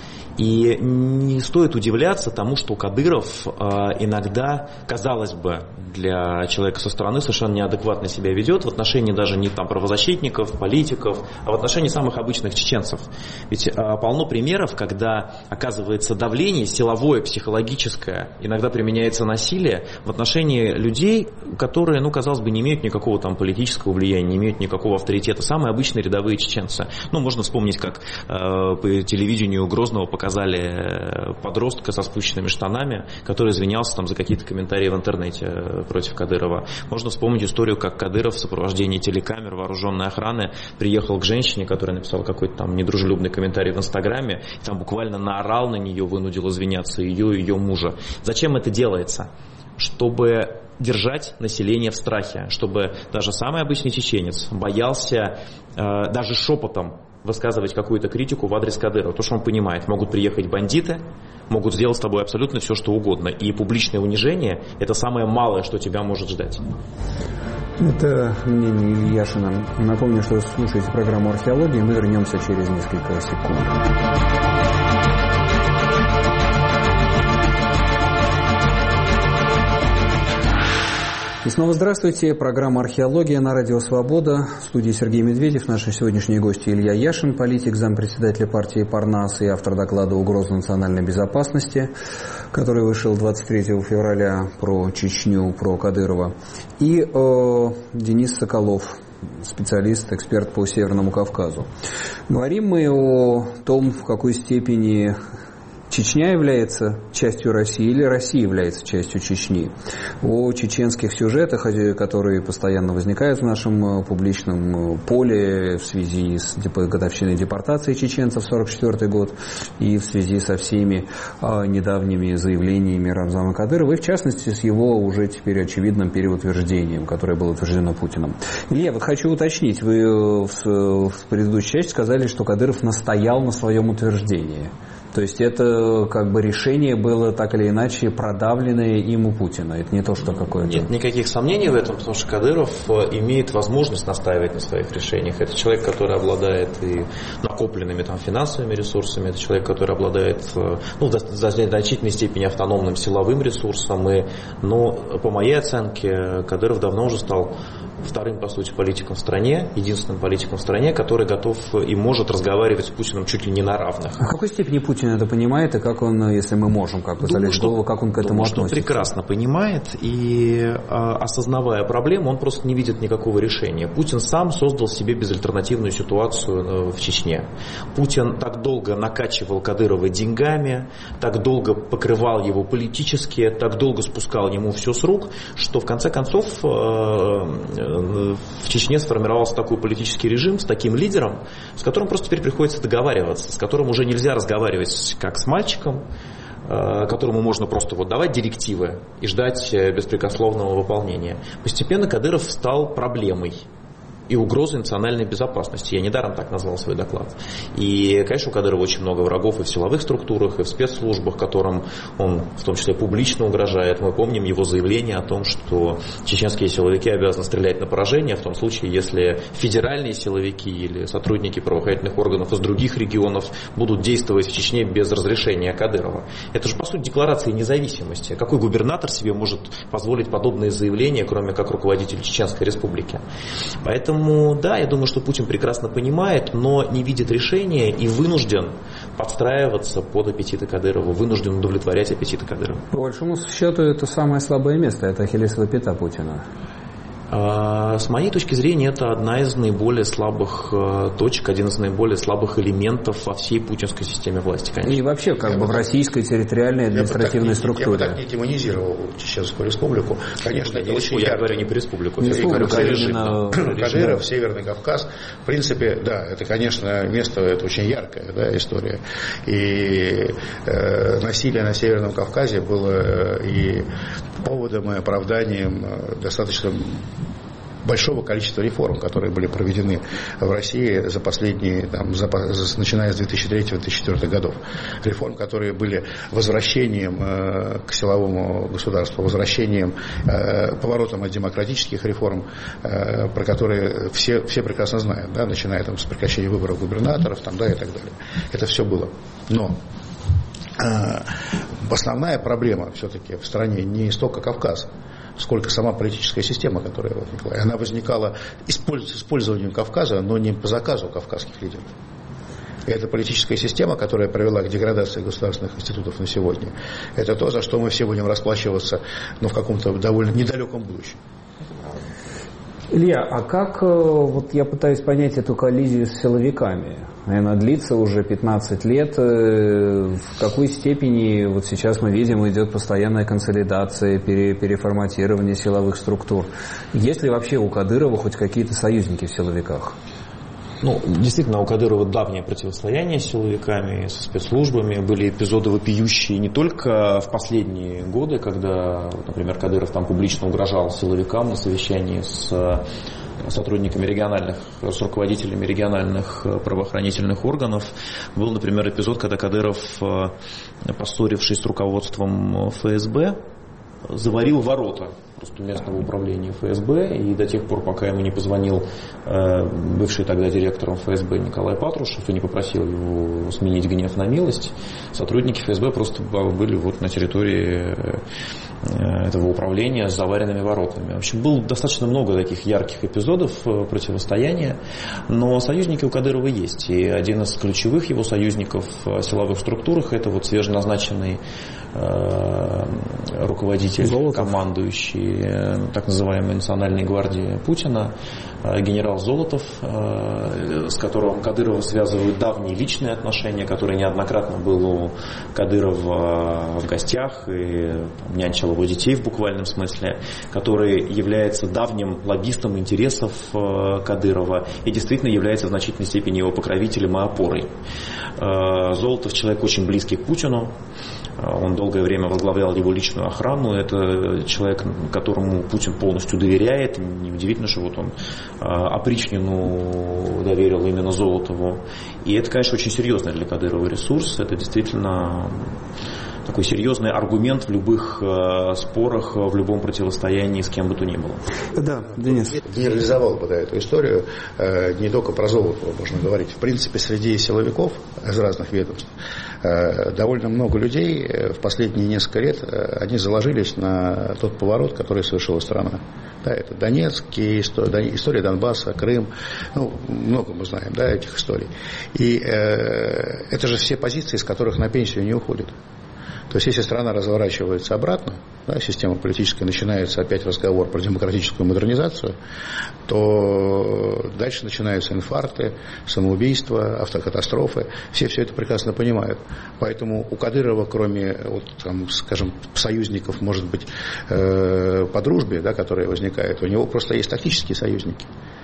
И не стоит удивляться тому, что Кадыров иногда, казалось бы, для человека со стороны совершенно неадекватно себя ведет в отношении даже не правозащитников, политиков, а в отношении самых обычных чеченцев. Ведь полно примеров, когда оказывается давление силовое, психологическое, иногда применяется насилие в отношении людей, которые, казалось бы, не имеют никакого политического влияния, не имеют никакого авторитета. Самые обычные рядовые чеченцы. Можно вспомнить, как по телевидению Грозного показали подростка со спущенными штанами, который извинялся за какие-то комментарии в интернете против Кадырова. Можно вспомнить историю, как Кадыров в сопровождении телекамер вооруженной охраны приехал к женщине, которая написала какой-то недружелюбный комментарий в Инстаграме, и там буквально наорал на нее, вынудил извиняться ее и ее мужа. Зачем это делается? Чтобы держать население в страхе, чтобы даже самый обычный чеченец боялся даже шепотом высказывать какую-то критику в адрес Кадырова. То, что он понимает, могут приехать бандиты, могут сделать с тобой абсолютно все, что угодно. И публичное унижение – это самое малое, что тебя может ждать. Это мнение Ильи Яшина. Напомню, что вы слушаете программу «Археология». Мы вернемся через несколько секунд. И снова здравствуйте. Программа «Археология» на Радио Свобода. В студии Сергей Медведев. Наши сегодняшние гости Илья Яшин, политик, зампредседателя партии «Парнас» и автор доклада «Угроза национальной безопасности», который вышел 23 февраля про Чечню, про Кадырова. И Денис Соколов, специалист, эксперт по Северному Кавказу. Говорим мы о том, в какой степени Чечня является частью России или Россия является частью Чечни. О чеченских сюжетах, которые постоянно возникают в нашем публичном поле в связи с годовщиной депортации чеченцев в 1944 год и в связи со всеми недавними заявлениями Рамзана Кадырова, и в частности с его уже теперь очевидным переутверждением, которое было утверждено Путиным. Илья, хочу уточнить, вы в предыдущей части сказали, что Кадыров настоял на своем утверждении. То есть это решение было так или иначе продавленное им у Путина. Это не то, что какое-то... Нет никаких сомнений в этом, потому что Кадыров имеет возможность настаивать на своих решениях. Это человек, который обладает и накопленными финансовыми ресурсами, это человек, который обладает в значительной степени автономным силовым ресурсом. Но по моей оценке Кадыров давно уже стал вторым, по сути, политиком в стране, единственным политиком в стране, который готов и может разговаривать с Путиным чуть ли не на равных. А в какой степени Путин это понимает, и как он, если мы можем залезть в голову, как он к этому относится? Он прекрасно понимает, и осознавая проблему, он просто не видит никакого решения. Путин сам создал себе безальтернативную ситуацию в Чечне. Путин так долго накачивал Кадырова деньгами, так долго покрывал его политически, так долго спускал ему все с рук, что в конце концов в Чечне сформировался такой политический режим с таким лидером, с которым просто теперь приходится договариваться, с которым уже нельзя разговаривать как с мальчиком, которому можно просто давать директивы и ждать беспрекословного выполнения. Постепенно Кадыров стал проблемой. и угрозой национальной безопасности. Я недаром так назвал свой доклад. И, конечно, у Кадырова очень много врагов и в силовых структурах, и в спецслужбах, которым он в том числе публично угрожает. Мы помним его заявление о том, что чеченские силовики обязаны стрелять на поражение в том случае, если федеральные силовики или сотрудники правоохранительных органов из других регионов будут действовать в Чечне без разрешения Кадырова. Это же, по сути, декларация независимости. Какой губернатор себе может позволить подобные заявления, кроме как руководитель Чеченской Республики? Поэтому, да, я думаю, что Путин прекрасно понимает, но не видит решения и вынужден подстраиваться под аппетиты Кадырова, вынужден удовлетворять аппетиты Кадырова. По большому счету, это самое слабое место, это ахиллесова пята Путина. С моей точки зрения, это одна из наиболее слабых точек, один из наиболее слабых элементов во всей путинской системе власти, конечно. И вообще, как бы в российской территориальной административной структуре. Я бы так не демонизировал Чеченскую Республику. Конечно, это очень ярко. Я говорю не про республику. Кадыров, Северный Кавказ. В принципе, да, это, конечно, место, это очень яркая, да, история. И насилие на Северном Кавказе было и поводом, и оправданием достаточно большого количества реформ, которые были проведены в России за последние, начиная с 2003-2004 годов. Реформ, которые были возвращением к силовому государству, возвращением, поворотом от демократических реформ, про которые все прекрасно знают, да, начиная с прекращения выборов губернаторов, да, и так далее. Это все было. Но основная проблема все-таки в стране не столько Кавказ, сколько сама политическая система, которая возникла. И она возникала с использованием Кавказа, но не по заказу кавказских лидеров. И эта политическая система, которая привела к деградации государственных институтов на сегодня, это то, за что мы все будем расплачиваться в каком-то довольно недалеком будущем. Илья, а как, вот я пытаюсь понять эту коллизию с силовиками? Она длится уже 15 лет. В какой степени вот сейчас мы видим, идет постоянная консолидация, переформатирование силовых структур? Есть ли вообще у Кадырова хоть какие-то союзники в силовиках? Действительно, у Кадырова давнее противостояние с силовиками, со спецслужбами. Были эпизоды вопиющие не только в последние годы, когда, например, Кадыров публично угрожал силовикам на совещании с сотрудниками с руководителями региональных правоохранительных органов. Был, например, эпизод, когда Кадыров, поссорившись с руководством ФСБ, заварил ворота просто местного управления ФСБ, и до тех пор, пока ему не позвонил бывший тогда директором ФСБ Николай Патрушев и не попросил его сменить гнев на милость, сотрудники ФСБ просто были на территории этого управления с заваренными воротами. В общем, было достаточно много таких ярких эпизодов противостояния, но союзники у Кадырова есть. И один из ключевых его союзников в силовых структурах — это руководитель, командующий так называемой национальной гвардии Путина, генерал Золотов, с которым Кадырова связывают давние личные отношения, который неоднократно был у Кадырова в гостях и нянчил его детей в буквальном смысле, который является давним лоббистом интересов Кадырова и действительно является в значительной степени его покровителем и опорой. Золотов человек очень близкий к Путину. Он долгое время возглавлял его личную охрану. Это человек, которому Путин полностью доверяет. Неудивительно, что он опричнину доверил именно Золотову. И это, конечно, очень серьезный для Кадырова ресурс. Это действительно такой серьезный аргумент в любых спорах, в любом противостоянии с кем бы то ни было. Да, Денис. Генерализовал бы эту историю, не только про Золотого можно говорить. В принципе, среди силовиков из разных ведомств довольно много людей в последние несколько лет, они заложились на тот поворот, который совершила страна. Да, это Донецк, история Донбасса, Крым, много мы знаем, этих историй. И это же все позиции, из которых на пенсию не уходят. То есть, если страна разворачивается обратно, система политическая, начинается опять разговор про демократическую модернизацию, то дальше начинаются инфаркты, самоубийства, автокатастрофы. Все это прекрасно понимают. Поэтому у Кадырова, кроме, союзников, может быть, по дружбе, которые возникают, у него просто есть тактические союзники.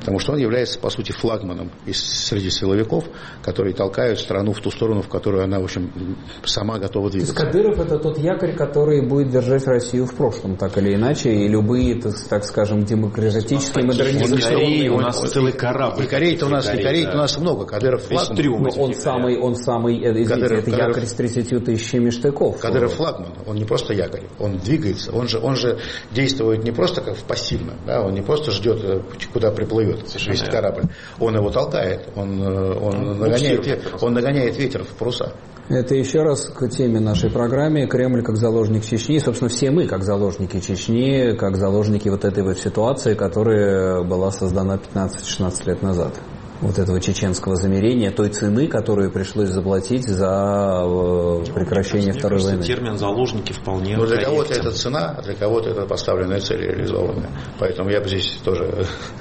Потому что он является, по сути, флагманом среди силовиков, которые толкают страну в ту сторону, в которую она, в общем, сама готова двигаться. То есть Кадыров – это тот якорь, который будет держать Россию в прошлом, так или иначе, и любые, так скажем, демократические, модернизационные... У нас целый корабль. Якорей-то у нас много. Кадыров флагман. Он самый, извините, это якорь с 30 тысячами штыков. Кадыров флагман, он не просто якорь, он двигается, он же действует не просто как пассивно, да, он не просто ждет, куда приплывет весь корабль, он его толкает, он нагоняет ветер в паруса. Это еще раз к теме нашей программы. Кремль как заложник Чечни. Собственно, все мы как заложники Чечни, как заложники вот этой вот ситуации, которая была создана 15-16 лет назад. Вот этого чеченского замерения, той цены, которую пришлось заплатить за прекращение Второй войны. Термин «заложники» вполне... Но для кого-то это цена, а для кого-то это поставленная цель реализованная. Поэтому я бы здесь тоже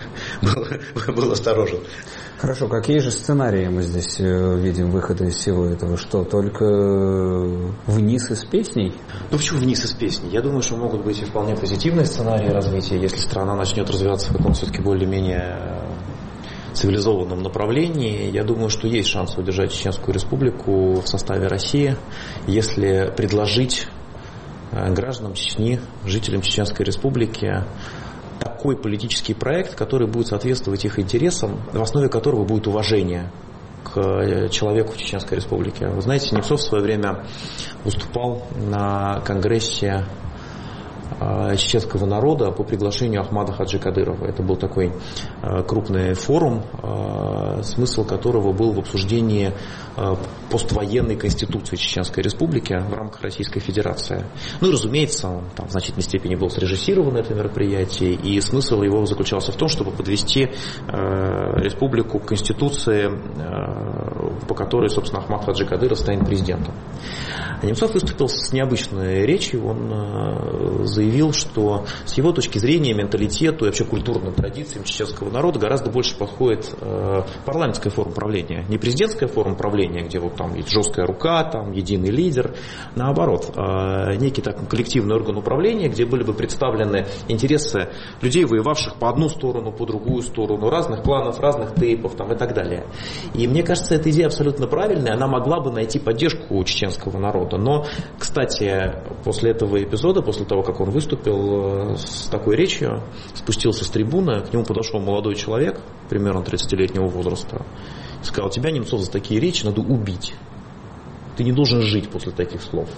был осторожен. Хорошо, какие же сценарии мы здесь видим выхода из всего этого? Что, только вниз из песней? Ну почему вниз из песней? Я думаю, что могут быть и вполне позитивные сценарии развития, если страна начнет развиваться в каком-то все-таки более-менее цивилизованном направлении. Я думаю, что есть шанс удержать Чеченскую Республику в составе России, если предложить гражданам Чечни, жителям Чеченской Республики такой политический проект, который будет соответствовать их интересам, в основе которого будет уважение к человеку в Чеченской Республике. Вы знаете, Немцов в свое время выступал на конгрессе чеченского народа по приглашению Ахмада Хаджи Кадырова. Это был такой крупный форум, смысл которого был в обсуждении поствоенной конституции Чеченской Республики в рамках Российской Федерации. Ну и, разумеется, он там в значительной степени был срежиссирован это мероприятие, и смысл его заключался в том, чтобы подвести республику к конституции, по которой, собственно, Ахмад Хаджи Кадыров станет президентом. Немцов выступил с необычной речью, он заявил, что с его точки зрения менталитету и вообще культурным традициям чеченского народа гораздо больше подходит парламентская форма правления. Не президентская форма правления, где вот там есть жесткая рука, там единый лидер. Наоборот, некий так, коллективный орган управления, где были бы представлены интересы людей, воевавших по одну сторону, по другую сторону, разных кланов, разных тейпов там, и так далее. И мне кажется, эта идея абсолютно правильная, она могла бы найти поддержку у чеченского народа. Но, кстати, после этого эпизода, после того, как он выступил с такой речью, спустился с трибуны, к нему подошел молодой человек, примерно 30-летнего возраста, и сказал: тебя, Немцов, за такие речи надо убить. Ты не должен жить после таких слов.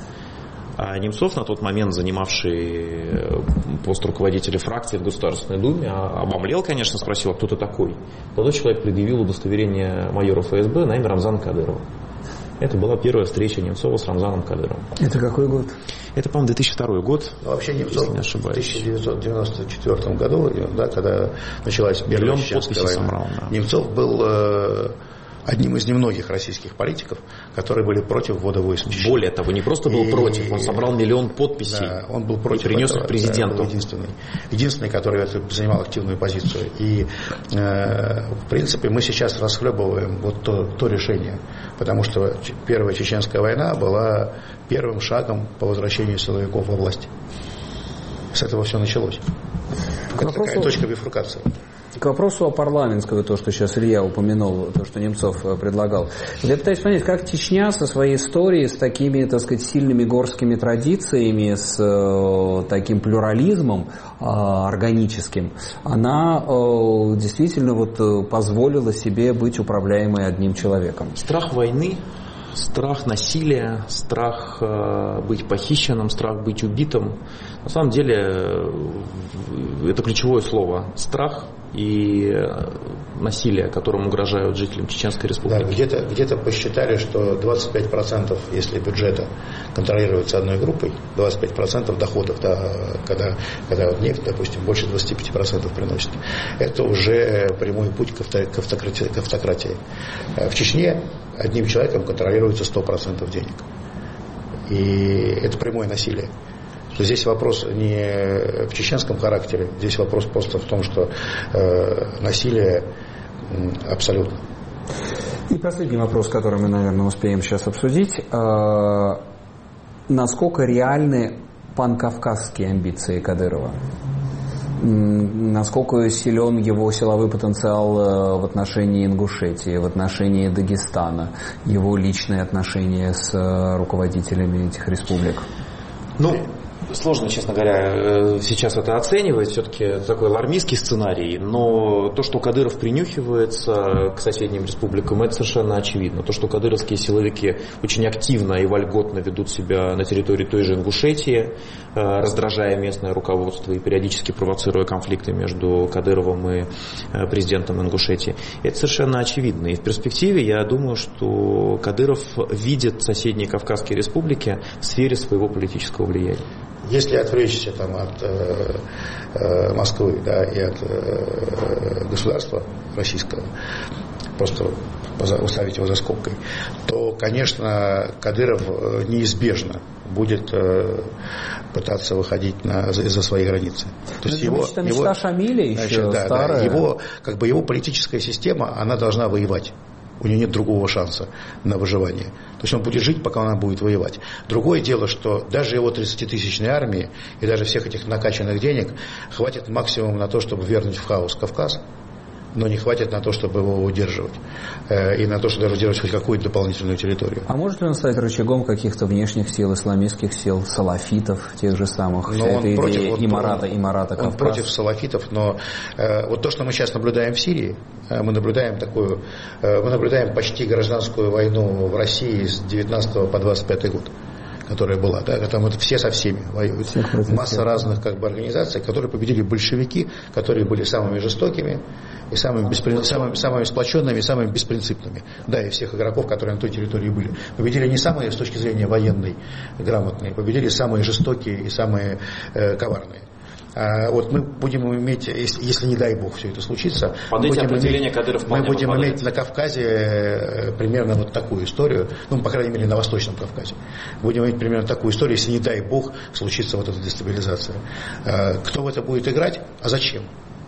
А Немцов, на тот момент занимавший пост руководителя фракции в Государственной Думе, обомлел, конечно, спросил: а кто ты такой? Молодой человек предъявил удостоверение майора ФСБ на имя Рамзана Кадырова. Это была первая встреча Немцова с Рамзаном Кадыровым. Это какой год? Это, по-моему, 2002 год. Ну, вообще Немцов в 1994 году, да, когда началась Первая Чеченская война, собрал, да. Немцов был одним из немногих российских политиков, которые были против ввода войск в Чечню. Более того, не просто был против, он собрал 1 000 000 подписей. Да, он был против, принес их президенту. Да, единственный, который занимал активную позицию. И, в принципе, мы сейчас расхлебываем вот то решение, потому что Первая Чеченская война была первым шагом по возвращению силовиков во власть. С этого все началось. Это такая точка бифуркации. К вопросу о парламентской, то, что сейчас Илья упомянул, то, что Немцов предлагал. Я пытаюсь понять, как Чечня со своей историей, с такими, так сказать, сильными горскими традициями, с таким плюрализмом органическим, она действительно вот позволила себе быть управляемой одним человеком. Страх войны, страх насилия, страх быть похищенным, страх быть убитым. На самом деле это ключевое слово. Страх и насилие, которым угрожают жителям Чеченской Республики. Да, где-то посчитали, что 25%, если бюджета контролируется одной группой, 25% доходов, да, когда вот нефть, допустим, больше 25% приносит, это уже прямой путь к автократии. В Чечне одним человеком контролируется 100% денег. И это прямое насилие. Здесь вопрос не в чеченском характере, здесь вопрос просто в том, что насилие абсолютно. И последний вопрос, который мы, наверное, успеем сейчас обсудить. Насколько реальны панкавказские амбиции Кадырова? Насколько силен его силовой потенциал в отношении Ингушетии, в отношении Дагестана, его личные отношения с руководителями этих республик? Сложно, честно говоря, сейчас это оценивать, все-таки такой алармистский сценарий, но то, что Кадыров принюхивается к соседним республикам, это совершенно очевидно. То, что кадыровские силовики очень активно и вольготно ведут себя на территории той же Ингушетии, раздражая местное руководство и периодически провоцируя конфликты между Кадыровым и президентом Ингушетии, это совершенно очевидно. И в перспективе я думаю, что Кадыров видит соседние Кавказские республики в сфере своего политического влияния. Если отвлечься от Москвы, и от государства российского, просто уставить его за скобкой, то, конечно, Кадыров неизбежно будет пытаться выходить за свои границы. То есть мечта Шамиля еще старая. Его политическая система, она должна воевать. У нее нет другого шанса на выживание. То есть он будет жить, пока она будет воевать. Другое дело, что даже его 30-тысячной армии и даже всех этих накачанных денег хватит максимум на то, чтобы вернуть в хаос Кавказ, но не хватит на то, чтобы его удерживать. И на то, чтобы даже удерживать хоть какую-то дополнительную территорию. А может ли он стать рычагом каких-то внешних сил, исламистских сил, салафитов, тех же самых? Но он против Имарата Кавказ. Он против салафитов, но вот то, что мы сейчас наблюдаем в Сирии, мы наблюдаем почти гражданскую войну в России с 19 по 25 год, которая была, там это все со всеми воюют. Масса разных организаций, которые победили большевики, которые были самыми жестокими и самыми сплоченными, самыми беспринципными. И всех игроков, которые на той территории были. Победили не самые с точки зрения военной грамотные, победили самые жестокие и самые коварные. Вот мы будем иметь, если не дай бог все это случится, мы будем иметь на Кавказе примерно вот такую историю, по крайней мере на Восточном Кавказе. Будем иметь примерно такую историю, если не дай бог случится вот эта дестабилизация. Кто в это будет играть, а зачем?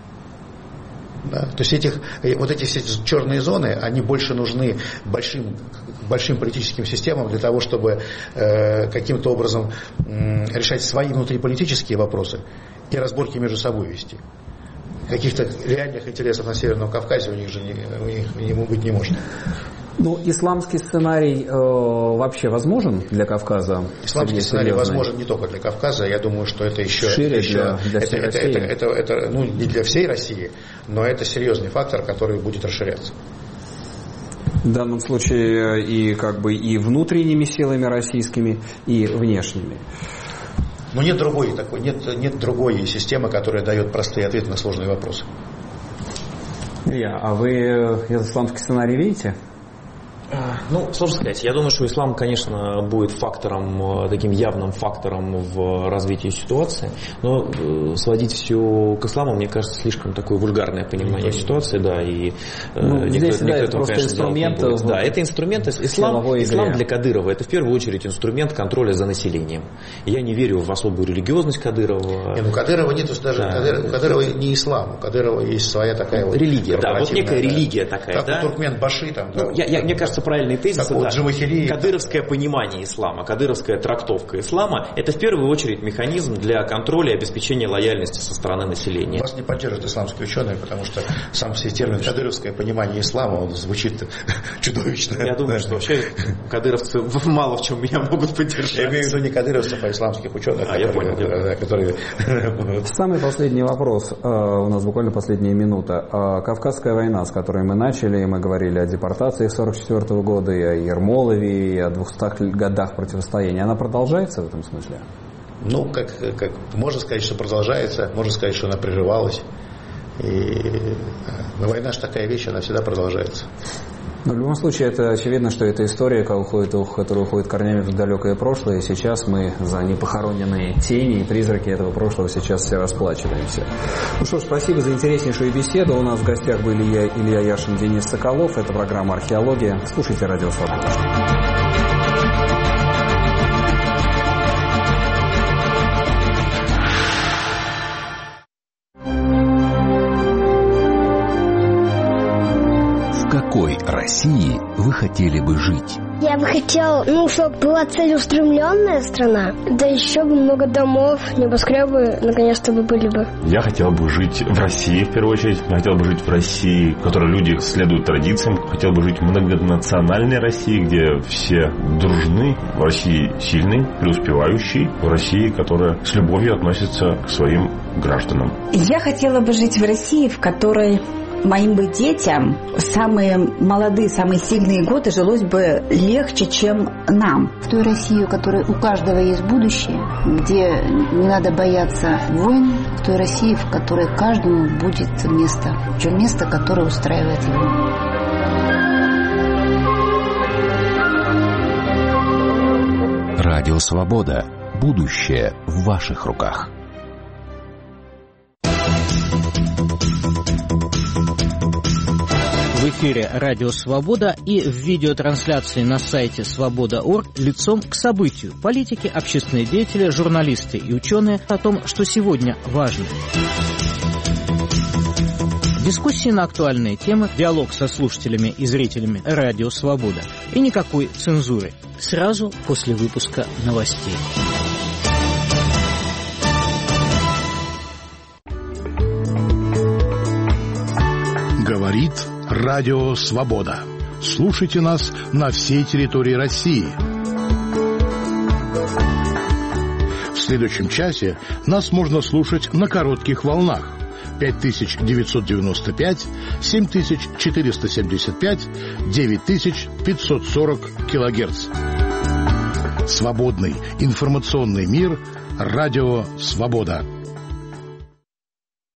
То есть эти все черные зоны, они больше нужны большим политическим системам для того, чтобы каким-то образом решать свои внутриполитические вопросы и разборки между собой вести. Каких-то реальных интересов на Северном Кавказе у них быть не может. Исламский сценарий вообще возможен для Кавказа? Исламский сценарий возможен не только для Кавказа. Я думаю, что это еще шире для всей России. Это не для всей России, но это серьезный фактор, который будет расширяться. В данном случае и внутренними силами российскими, и внешними. Нет другой системы, которая дает простые ответы на сложные вопросы. Илья, а вы этот исламский сценарий видите? Сложно сказать. Я думаю, что ислам, конечно, будет таким явным фактором в развитии ситуации, но сводить все к исламу, мне кажется, слишком такое вульгарное понимание ситуации, и никто этого, конечно, инструмент. Это инструмент. Ислам для Кадырова это в первую очередь инструмент контроля за населением. Я не верю в особую религиозность Кадырова. У Кадырова нет даже у Кадырова не ислам, у Кадырова есть своя такая религия, некая религия такая, как у туркмен-баши там. Мне кажется, правильные тезисы, кадыровское понимание ислама, кадыровская трактовка ислама – это в первую очередь механизм для контроля и обеспечения лояльности со стороны населения. Вас не поддерживают исламские ученые, потому что сам все термин кадыровское понимание ислама, он звучит чудовищно. Я думаю, что вообще кадыровцы мало в чем меня могут поддержать. Я имею в виду не кадыровцев, а исламских ученых. Которые... Самый последний вопрос, у нас буквально последняя минута. Кавказская война, с которой мы начали, мы говорили о депортации 1944 года, и о Ермолове, и о 200 годах противостояния, она продолжается в этом смысле? Можно сказать, что продолжается, можно сказать, что она прерывалась. Война же такая вещь, она всегда продолжается. Но в любом случае, это очевидно, что это история, которая уходит корнями в далекое прошлое, и сейчас мы за непохороненные тени и призраки этого прошлого сейчас все расплачиваемся. Спасибо за интереснейшую беседу. У нас в гостях были Илья Яшин, Денис Соколов. Это программа «Археология». Слушайте «Радио Свобода». В какой России вы хотели бы жить? Я бы хотел, чтобы была целеустремленная страна, да еще бы много домов, небоскребы наконец-то бы были бы. Я хотел бы жить в России, в первую очередь. Я хотел бы жить в России, в которой люди следуют традициям. Хотел бы жить в многонациональной России, где все дружны. В России сильный, преуспевающий. В России, которая с любовью относится к своим гражданам. Я хотела бы жить в России, в которой моим бы детям в самые молодые, самые сильные годы жилось бы легче, чем нам. В той России, у которой у каждого есть будущее, где не надо бояться войн, в той России, в которой каждому будет место, то место, которое устраивает его. Радио Свобода. Будущее в ваших руках. В эфире «Радио Свобода» и в видеотрансляции на сайте свобода.орг лицом к событию. Политики, общественные деятели, журналисты и ученые о том, что сегодня важно. Дискуссии на актуальные темы, диалог со слушателями и зрителями «Радио Свобода». И никакой цензуры. Сразу после выпуска новостей. Говорит Радио Свобода. Слушайте нас на всей территории России. В следующем часе нас можно слушать на коротких волнах 5995, 7475, 9540 килогерц. Свободный информационный мир. Радио Свобода.